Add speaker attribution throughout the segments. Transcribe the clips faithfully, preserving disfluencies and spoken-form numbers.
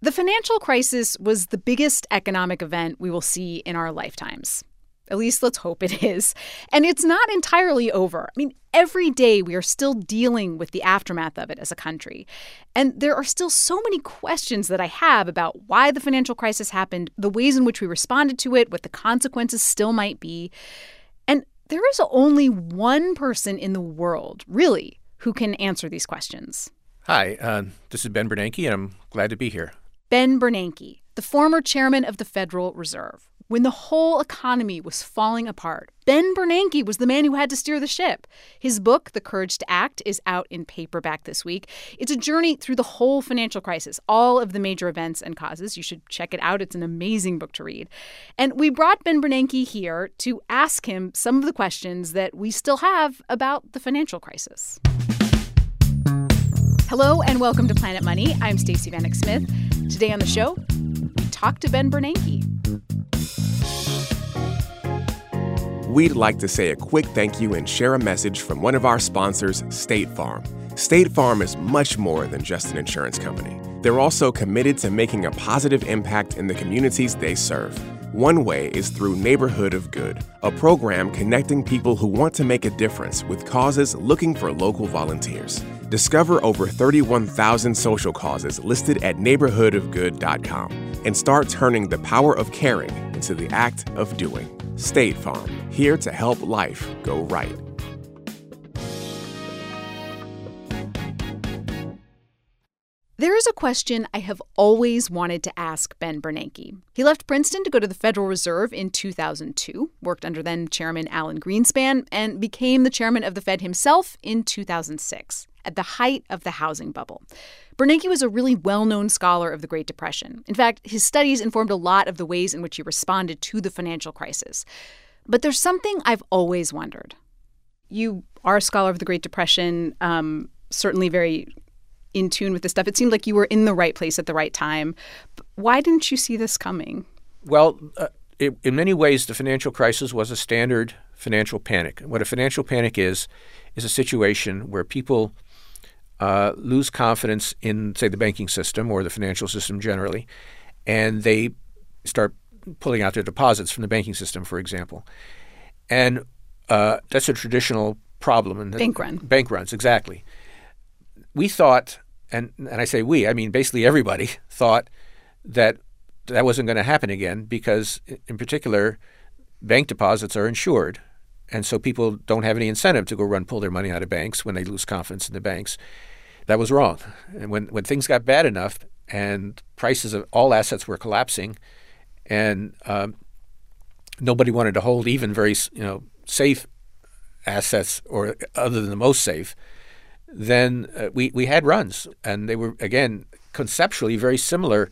Speaker 1: The financial crisis was the biggest economic event we will see in our lifetimes. At least let's hope it is. And it's not entirely over. I mean, every day we are still dealing with the aftermath of it as a country. And there are still so many questions that I have about why the financial crisis happened, the ways in which we responded to it, what the consequences still might be. And there is only one person in the world, really, who can answer these questions.
Speaker 2: Hi, uh, this is Ben Bernanke, and I'm glad to be here.
Speaker 1: Ben Bernanke, the former chairman of the Federal Reserve. When the whole economy was falling apart, Ben Bernanke was the man who had to steer the ship. His book, The Courage to Act, is out in paperback this week. It's a journey through the whole financial crisis, all of the major events and causes. You should check it out. It's an amazing book to read. And we brought Ben Bernanke here to ask him some of the questions that we still have about the financial crisis. Hello and welcome to Planet Money. I'm Stacey Vanek Smith. Today on the show, we talk to Ben Bernanke.
Speaker 3: We'd like to say a quick thank you and share a message from one of our sponsors, State Farm. State Farm is much more than just an insurance company. They're also committed to making a positive impact in the communities they serve. One way is through Neighborhood of Good, a program connecting people who want to make a difference with causes looking for local volunteers. Discover over thirty-one thousand social causes listed at neighborhood of good dot com and start turning the power of caring into the act of doing. State Farm, here to help life go right.
Speaker 1: There is a question I have always wanted to ask Ben Bernanke. He left Princeton to go to the Federal Reserve in two thousand two, worked under then-Chairman Alan Greenspan, and became the chairman of the Fed himself in two thousand six, at the height of the housing bubble. Bernanke was a really well-known scholar of the Great Depression. In fact, his studies informed a lot of the ways in which he responded to the financial crisis. But there's something I've always wondered. You are a scholar of the Great Depression, um, certainly very in tune with this stuff. It seemed like you were in the right place at the right time. Why didn't you see this coming?
Speaker 2: Well, uh, it, in many ways, the financial crisis was a standard financial panic. What a financial panic is, is a situation where people uh, lose confidence in, say, the banking system or the financial system generally, and they start pulling out their deposits from the banking system, for example. And uh, that's a traditional problem.
Speaker 1: Bank run.
Speaker 2: Bank runs, exactly. We thought, and, and I say we, I mean basically everybody thought that that wasn't going to happen again because, in particular, bank deposits are insured. And so people don't have any incentive to go run pull their money out of banks when they lose confidence in the banks. That was wrong. And when, when things got bad enough and prices of all assets were collapsing and um, nobody wanted to hold even very you know safe assets or other than the most safe, then uh, we, we had runs. And they were, again, conceptually very similar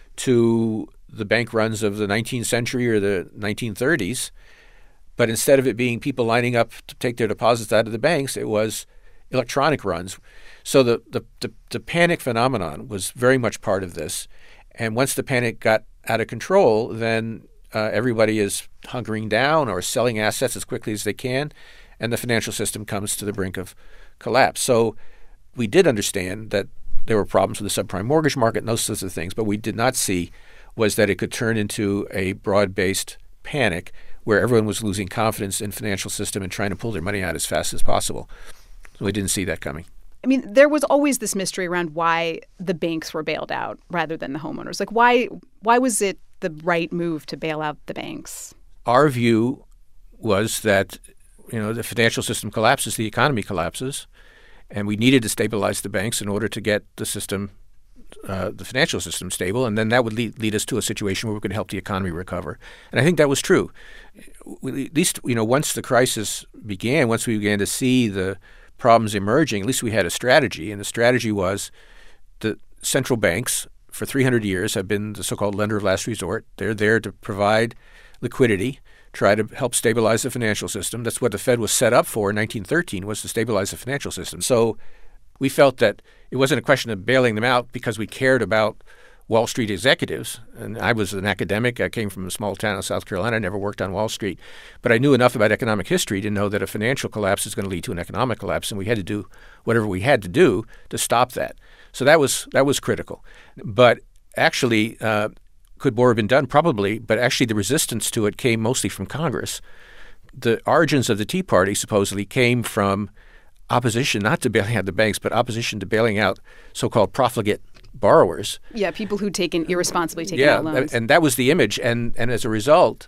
Speaker 2: to the bank runs of the nineteenth century or the nineteen thirties. But instead of it being people lining up to take their deposits out of the banks, it was electronic runs. So the, the, the, the panic phenomenon was very much part of this. And once the panic got out of control, then uh, everybody is hunkering down or selling assets as quickly as they can, and the financial system comes to the brink of collapse. So we did understand that there were problems with the subprime mortgage market and those sorts of things, but we did not see was that it could turn into a broad-based panic where everyone was losing confidence in the financial system and trying to pull their money out as fast as possible. So we didn't see that coming.
Speaker 1: I mean, there was always this mystery around why the banks were bailed out rather than the homeowners. Like, why why was it the right move to bail out the banks?
Speaker 2: Our view was that, you know, the financial system collapses, the economy collapses, and we needed to stabilize the banks in order to get the system, uh, the financial system stable, and then that would lead, lead us to a situation where we could help the economy recover. And I think that was true. We, at least, you know, once the crisis began, once we began to see the problems emerging, at least we had a strategy, and the strategy was the central banks for three hundred years have been the so-called lender of last resort. They're there to provide liquidity, try to help stabilize the financial system. That's what the Fed was set up for in nineteen thirteen, was to stabilize the financial system. So we felt that it wasn't a question of bailing them out because we cared about Wall Street executives. And I was an academic. I came from a small town in South Carolina. I never worked on Wall Street. But I knew enough about economic history to know that a financial collapse is going to lead to an economic collapse, and we had to do whatever we had to do to stop that. So that was that was critical. But actually, uh, could more have been done? Probably, but actually the resistance to it came mostly from Congress. The origins of the Tea Party supposedly came from opposition, not to bailing out the banks, but opposition to bailing out so-called profligate borrowers.
Speaker 1: Yeah, people who'd taken irresponsibly taken
Speaker 2: yeah,
Speaker 1: out loans.
Speaker 2: and that was the image. And, and as a result,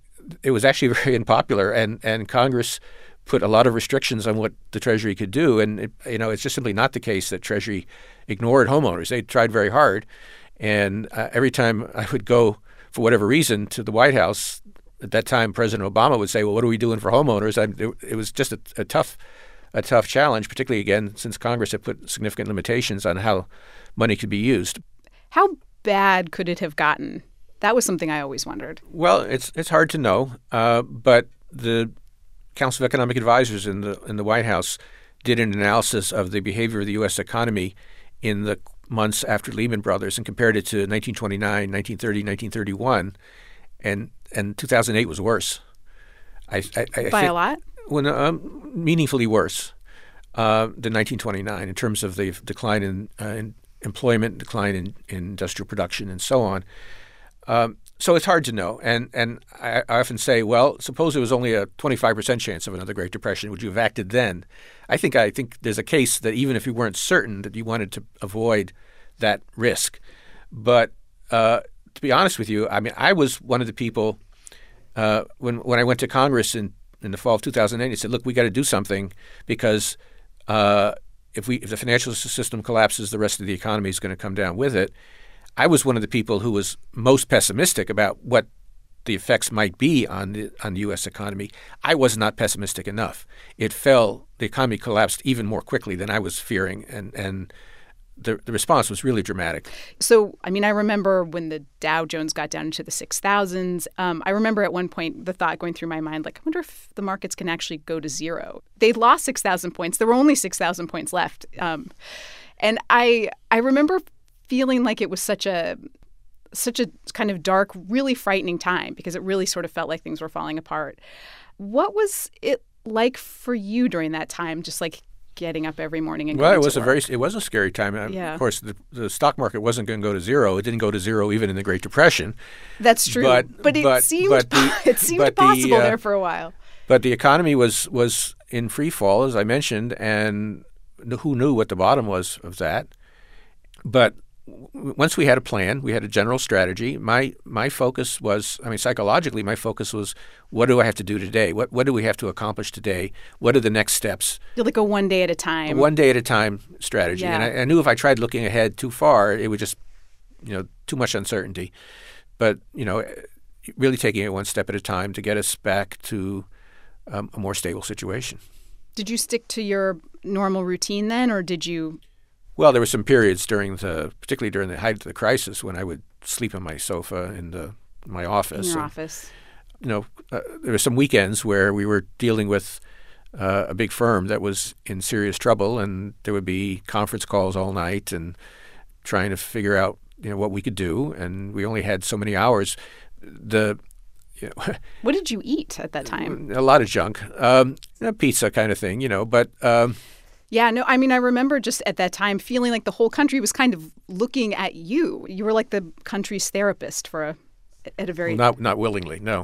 Speaker 2: it was actually very unpopular. And, and Congress put a lot of restrictions on what the Treasury could do. And, it, you know, it's just simply not the case that Treasury ignored homeowners. They tried very hard. And uh, every time I would go, for whatever reason, to the White House, at that time President Obama would say, well, what are we doing for homeowners? I, it, it was just a, a tough a tough challenge, particularly, again, since Congress had put significant limitations on how money could be used.
Speaker 1: How bad could it have gotten? That was something I always wondered.
Speaker 2: Well, it's it's hard to know, uh, but the Council of Economic Advisors in the in the White House did an analysis of the behavior of the U S economy in the months after Lehman Brothers and compared it to nineteen twenty-nine, nineteen thirty, nineteen thirty-one, and and two thousand eight was worse. I, I, I
Speaker 1: By
Speaker 2: think,
Speaker 1: a lot?
Speaker 2: When, um, meaningfully worse uh, than nineteen twenty-nine in terms of the decline in, uh, in employment, decline in, in industrial production, and so on. Um, so it's hard to know. And and I, I often say, well, suppose it was only a twenty-five percent chance of another Great Depression. Would you have acted then? I think I think there's a case that even if you weren't certain that you wanted to avoid that risk. But uh, to be honest with you, I mean, I was one of the people uh, when when I went to Congress in in the fall of two thousand eight, and said, look, we got to do something because uh, if we if the financial system collapses, the rest of the economy is going to come down with it. I was one of the people who was most pessimistic about what the effects might be on the on the U S economy. I was not pessimistic enough. It fell, the economy collapsed even more quickly than I was fearing, and and the the response was really dramatic.
Speaker 1: So, I mean, I remember when the Dow Jones got down into the six thousands. Um, I remember at one point the thought going through my mind, like, I wonder if the markets can actually go to zero. They lost six thousand points. There were only six thousand points left. Um, and I I remember feeling like it was such a such a kind of dark, really frightening time because it really sort of felt like things were falling apart. What was it like for you during that time, just like getting up every morning and
Speaker 2: well,
Speaker 1: going
Speaker 2: it was
Speaker 1: to
Speaker 2: a
Speaker 1: work?
Speaker 2: very it was a scary time.
Speaker 1: Yeah.
Speaker 2: Of course, the, the stock market wasn't going to go to zero. It didn't go to zero even in the Great Depression.
Speaker 1: That's true,
Speaker 2: but,
Speaker 1: but it
Speaker 2: but,
Speaker 1: seemed
Speaker 2: but the,
Speaker 1: it seemed
Speaker 2: but
Speaker 1: possible
Speaker 2: the, uh,
Speaker 1: there for a while.
Speaker 2: But the economy was was in free fall, as I mentioned, and who knew what the bottom was of that? But once we had a plan, we had a general strategy. My my focus was, I mean, psychologically, my focus was, what do I have to do today? What what do we have to accomplish today? What are the next steps?
Speaker 1: You're like a one day at a time.
Speaker 2: A one day at a time strategy.
Speaker 1: Yeah.
Speaker 2: And I, I knew if I tried looking ahead too far, it would just, you know, too much uncertainty. But, you know, really taking it one step at a time to get us back to um, a more stable situation.
Speaker 1: Did you stick to your normal routine then, or did you?
Speaker 2: Well, there were some periods during the, particularly during the height of the crisis, when I would sleep on my sofa in the my office.
Speaker 1: In your
Speaker 2: and,
Speaker 1: office.
Speaker 2: You know, uh, there were some weekends where we were dealing with uh, a big firm that was in serious trouble, and there would be conference calls all night and trying to figure out, you know, what we could do, and we only had so many hours. The you know,
Speaker 1: What did you eat at that time?
Speaker 2: a lot of junk, um, you know, pizza kind of thing, you know, but. Um,
Speaker 1: Yeah, no, I mean, I remember just at that time feeling like the whole country was kind of looking at you. You were like the country's therapist for a, at a very...
Speaker 2: well, not not willingly, no.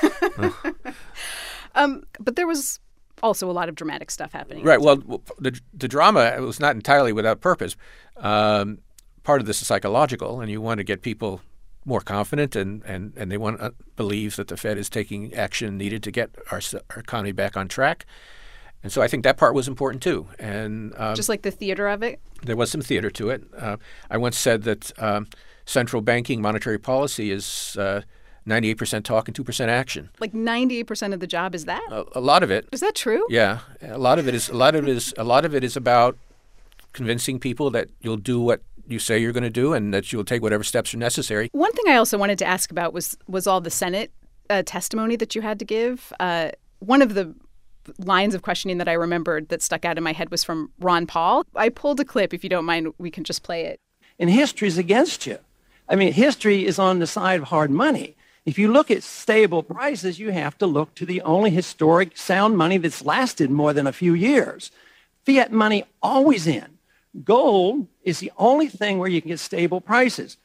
Speaker 1: um, but there was also a lot of dramatic stuff happening.
Speaker 2: Right. Well, the the drama was not entirely without purpose. Um, part of this is psychological, and you want to get people more confident, and, and, and they want to believe that the Fed is taking action needed to get our, our economy back on track. And so I think that part was important too. And um,
Speaker 1: Just like the theater of it?
Speaker 2: There was some theater to it. Uh, I once said that um, central banking monetary policy is uh, ninety-eight percent talk and two percent action.
Speaker 1: Like ninety-eight percent of the job is that?
Speaker 2: A, a lot of it.
Speaker 1: Is that true?
Speaker 2: Yeah, a lot of it is. A lot of it is. A lot of it is about convincing people that you'll do what you say you're going to do, and that you'll take whatever steps are necessary.
Speaker 1: One thing I also wanted to ask about was was all the Senate uh, testimony that you had to give. Uh, one of the lines of questioning that I remembered that stuck out in my head was from Ron Paul. I pulled a clip. If you don't mind, we can just play it.
Speaker 4: And history's against you. I mean, history is on the side of hard money. If you look at stable prices, you have to look to the only historic sound money that's lasted more than a few years. Fiat money always in. Gold is the only thing where you can get stable prices.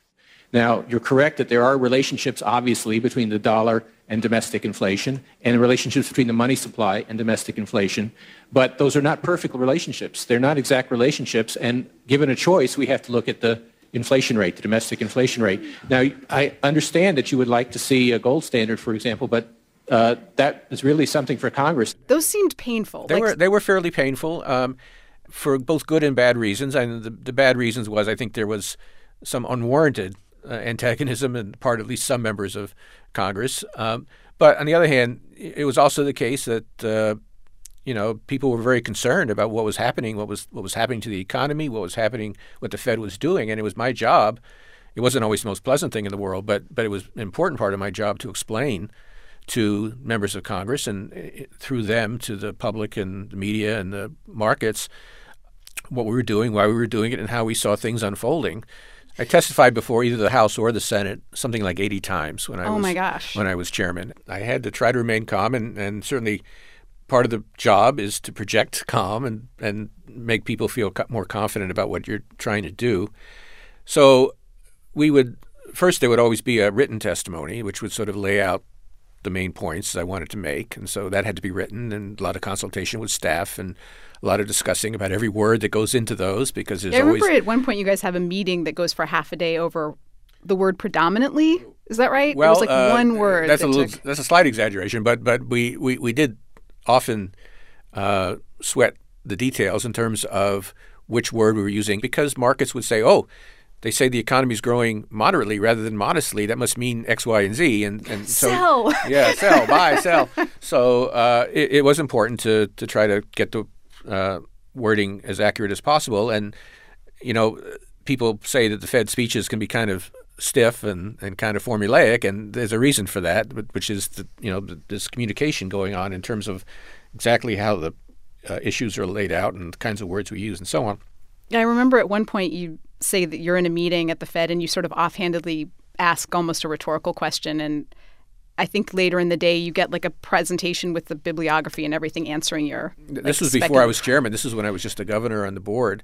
Speaker 5: Now, you're correct that there are relationships, obviously, between the dollar and domestic inflation, and relationships between the money supply and domestic inflation. But those are not perfect relationships. They're not exact relationships. And given a choice, we have to look at the inflation rate, the domestic inflation rate. Now, I understand that you would like to see a gold standard, for example, but uh, that is really something for Congress.
Speaker 1: Those seemed painful.
Speaker 2: They
Speaker 1: like,
Speaker 2: were they were fairly painful um, for both good and bad reasons. And the, the bad reasons was I think there was some unwarranted uh, antagonism on part of at least some members of Congress. Um, but on the other hand, it was also the case that uh, you know people were very concerned about what was happening, what was what was happening to the economy, what was happening, what the Fed was doing, and it was my job. It wasn't always the most pleasant thing in the world, but but it was an important part of my job to explain to members of Congress and uh, through them to the public and the media and the markets what we were doing, why we were doing it, and how we saw things unfolding. I testified before either the House or the Senate something like eighty times when I
Speaker 1: oh
Speaker 2: was
Speaker 1: my gosh.
Speaker 2: when I was chairman. I had to try to remain calm, and, and certainly part of the job is to project calm and, and make people feel co- more confident about what you're trying to do. So we would first there would always be a written testimony, which would sort of lay out the main points I wanted to make, and so that had to be written, and a lot of consultation with staff and a lot of discussing about every word that goes into those because there's
Speaker 1: I
Speaker 2: always.
Speaker 1: remember at one point you guys have a meeting that goes for half a day over the word predominantly. Is that right?
Speaker 2: Well,
Speaker 1: it was like
Speaker 2: uh,
Speaker 1: one word.
Speaker 2: That's
Speaker 1: that
Speaker 2: a little.
Speaker 1: took...
Speaker 2: That's a slight exaggeration, but but we we, we did often uh, sweat the details in terms of which word we were using because markets would say, oh. They say the economy is growing moderately rather than modestly. That must mean X, Y, and Z. And, and so,
Speaker 1: sell.
Speaker 2: Yeah, sell, buy, sell. So uh, it, it was important to to try to get the uh, wording as accurate as possible. And, you know, people say that the Fed speeches can be kind of stiff and, and kind of formulaic, and there's a reason for that, which is, the, you know, this communication going on in terms of exactly how the uh, issues are laid out and the kinds of words we use and so on.
Speaker 1: I remember at one point you say that you're in a meeting at the Fed and you sort of offhandedly ask almost a rhetorical question. And I think later in the day you get like a presentation with the bibliography and everything answering your
Speaker 2: This
Speaker 1: like,
Speaker 2: was before I was chairman. This is when I was just a governor on the board.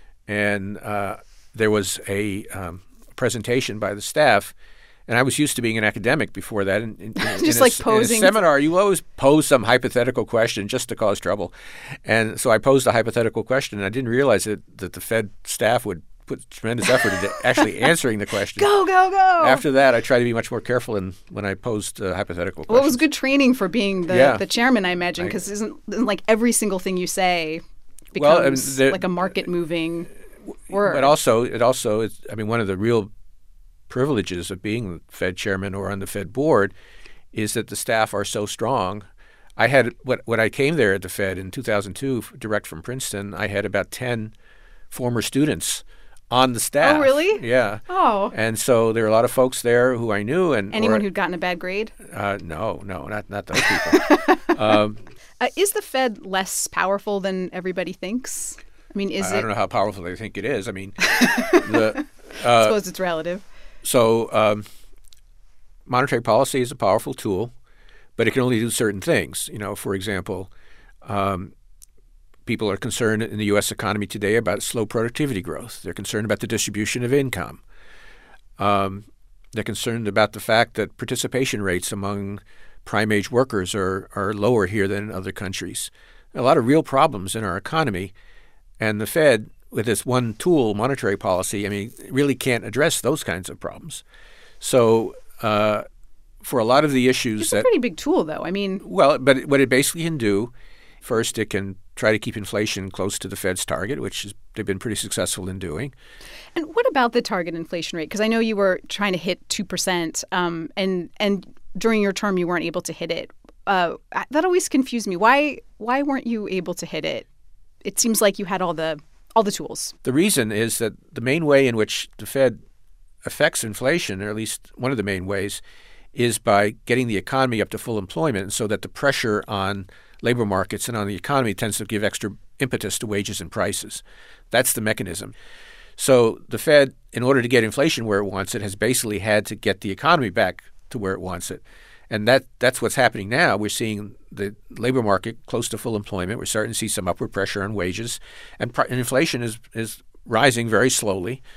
Speaker 2: And uh, there was a um, presentation by the staff. And I was used to being an academic before that. In, in,
Speaker 1: just
Speaker 2: in
Speaker 1: like
Speaker 2: a,
Speaker 1: posing.
Speaker 2: In a seminar, you always pose some hypothetical question just to cause trouble. And so I posed a hypothetical question, and I didn't realize that, that the Fed staff would put tremendous effort into actually answering the question.
Speaker 1: Go, go, go.
Speaker 2: After that, I tried to be much more careful in, when I posed uh, hypothetical questions.
Speaker 1: Well, it was good training for being the,
Speaker 2: yeah.
Speaker 1: the chairman, I imagine, because isn't, isn't like every single thing you say becomes
Speaker 2: well, I mean, there,
Speaker 1: like a market-moving word.
Speaker 2: But also, it also, it's, I mean, one of the real privileges of being the Fed chairman or on the Fed board is that the staff are so strong. I had, when, when I came there at the Fed in two thousand two, direct from Princeton, I had about ten former students on the staff.
Speaker 1: Oh, really?
Speaker 2: Yeah.
Speaker 1: Oh.
Speaker 2: And so there were a lot of folks there who I knew. And
Speaker 1: Anyone
Speaker 2: or,
Speaker 1: who'd gotten a bad grade?
Speaker 2: Uh, no, no, not not those people. um,
Speaker 1: uh, is the Fed less powerful than everybody thinks? I mean, is
Speaker 2: I,
Speaker 1: it?
Speaker 2: I don't know how powerful they think it is. I mean, the, uh,
Speaker 1: I suppose it's relative.
Speaker 2: So um, monetary policy is a powerful tool, but it can only do certain things. You know, for example, um, people are concerned in the U S economy today about slow productivity growth. They're concerned about the distribution of income. Um, they're concerned about the fact that participation rates among prime-age workers are, are lower here than in other countries. A lot of real problems in our economy, and the Fed, with this one tool, monetary policy, I mean, really can't address those kinds of problems. So uh, for a lot of the issues
Speaker 1: it's
Speaker 2: that—
Speaker 1: a pretty big tool, though. I mean—
Speaker 2: Well, but what it basically can do, first, it can try to keep inflation close to the Fed's target, which is, they've been pretty successful in doing.
Speaker 1: And what about the target inflation rate? Because I know you were trying to hit two percent, um, and and during your term you weren't able to hit it. Uh, that always confused me. Why why weren't you able to hit it? It seems like you had all the all the tools.
Speaker 2: The reason is that the main way in which the Fed affects inflation, or at least one of the main ways, is by getting the economy up to full employment so that the pressure on labor markets and on the economy tends to give extra impetus to wages and prices. That's the mechanism. So the Fed, in order to get inflation where it wants it, has basically had to get the economy back to where it wants it. And that that's what's happening now. We're seeing the labor market close to full employment. We're starting to see some upward pressure on wages. And, pr- and inflation is, is rising very slowly.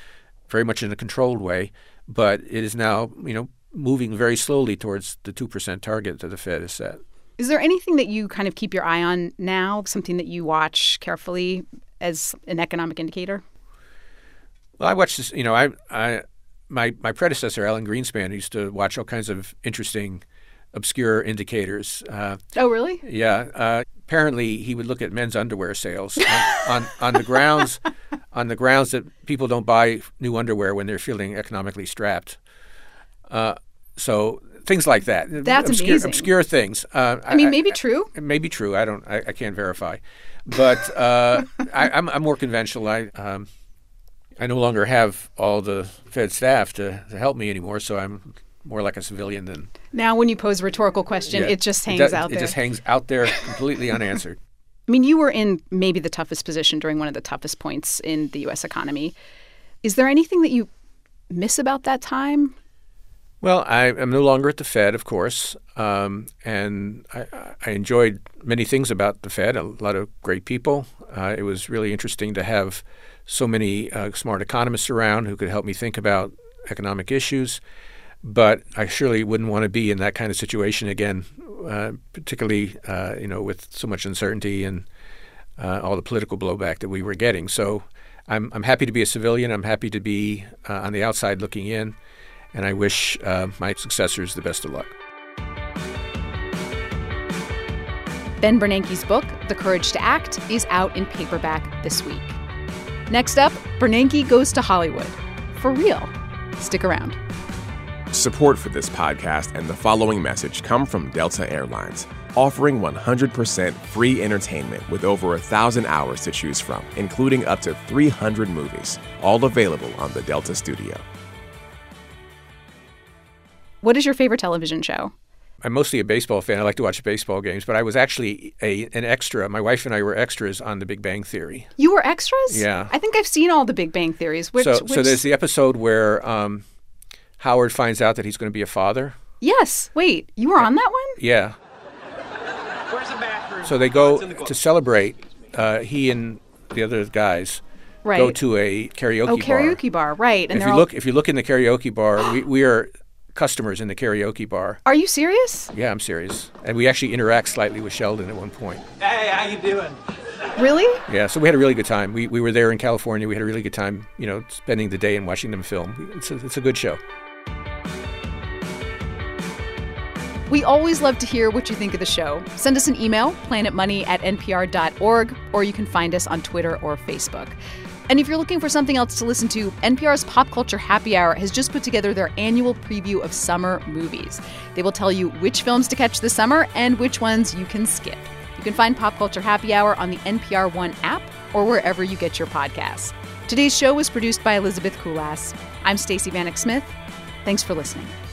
Speaker 2: very much in a controlled way, but it is now, you know, moving very slowly towards the two percent target that the Fed has set.
Speaker 1: Is there anything that you kind of keep your eye on now, something that you watch carefully as an economic indicator?
Speaker 2: Well, I watch this, you know, I, I, my, my predecessor, Alan Greenspan, used to watch all kinds of interesting, obscure indicators. Uh,
Speaker 1: oh, really?
Speaker 2: Yeah. Uh, apparently, he would look at men's underwear sales on, on, on the grounds on the grounds that people don't buy new underwear when they're feeling economically strapped. Uh, so things like that.
Speaker 1: That's
Speaker 2: obscure,
Speaker 1: amazing.
Speaker 2: Obscure things. Uh,
Speaker 1: I mean,
Speaker 2: I,
Speaker 1: maybe
Speaker 2: I,
Speaker 1: true.
Speaker 2: It may be true. I don't. I, I can't verify. But uh, I, I'm, I'm more conventional. I um, I no longer have all the Fed staff to, to help me anymore, so I'm more like a civilian than.
Speaker 1: Now, when you pose a rhetorical question,
Speaker 2: Yeah,
Speaker 1: it just hangs
Speaker 2: it does,
Speaker 1: out
Speaker 2: it
Speaker 1: there.
Speaker 2: It just hangs out there completely unanswered.
Speaker 1: I mean, you were in maybe the toughest position during one of the toughest points in the U S economy. Is there anything that you miss about that time?
Speaker 2: Well, I am no longer at the Fed, of course, um, and I, I enjoyed many things about the Fed, a lot of great people. Uh, it was really interesting to have so many uh, smart economists around who could help me think about economic issues. But I surely wouldn't want to be in that kind of situation again, uh, particularly uh, you know, with so much uncertainty and uh, all the political blowback that we were getting. So I'm I'm happy to be a civilian. I'm happy to be uh, on the outside looking in. And I wish uh, my successors the best of luck.
Speaker 1: Ben Bernanke's book, The Courage to Act, is out in paperback this week. Next up, Bernanke goes to Hollywood. For real. Stick around.
Speaker 3: Support for this podcast and the following message come from Delta Airlines, offering one hundred percent free entertainment with over a thousand hours to choose from, including up to three hundred movies, all available on the Delta Studio.
Speaker 1: What is your favorite television show?
Speaker 2: I'm mostly a baseball fan. I like to watch baseball games, but I was actually a an extra. My wife and I were extras on The Big Bang Theory.
Speaker 1: You were extras?
Speaker 2: Yeah.
Speaker 1: I think I've seen all the Big Bang Theories. Which,
Speaker 2: so,
Speaker 1: which...
Speaker 2: so there's the episode where um, Howard finds out that he's going to be a father.
Speaker 1: Yes. Wait, you were on that one?
Speaker 2: Yeah.
Speaker 6: Where's the bathroom?
Speaker 2: So they go to celebrate. Uh, he and the other guys
Speaker 1: right.
Speaker 2: go to a karaoke bar.
Speaker 1: Oh, karaoke bar, right. And
Speaker 2: if
Speaker 1: they're
Speaker 2: you
Speaker 1: all...
Speaker 2: look, if you look in the karaoke bar, we, we are customers in the karaoke bar.
Speaker 1: Are you serious?
Speaker 2: Yeah, I'm serious. And we actually interact slightly with Sheldon at one point.
Speaker 6: Hey, how you doing?
Speaker 1: Really?
Speaker 2: Yeah, so we had a really good time. We we were there in California. We had a really good time, you know, spending the day and watching them film. It's a, it's a good show.
Speaker 1: We always love to hear what you think of the show. Send us an email, planetmoney at n p r dot org, or you can find us on Twitter or Facebook. And if you're looking for something else to listen to, N P R's Pop Culture Happy Hour has just put together their annual preview of summer movies. They will tell you which films to catch this summer and which ones you can skip. You can find Pop Culture Happy Hour on the N P R One app or wherever you get your podcasts. Today's show was produced by Elizabeth Kulas. I'm Stacey Vanek Smith. Thanks for listening.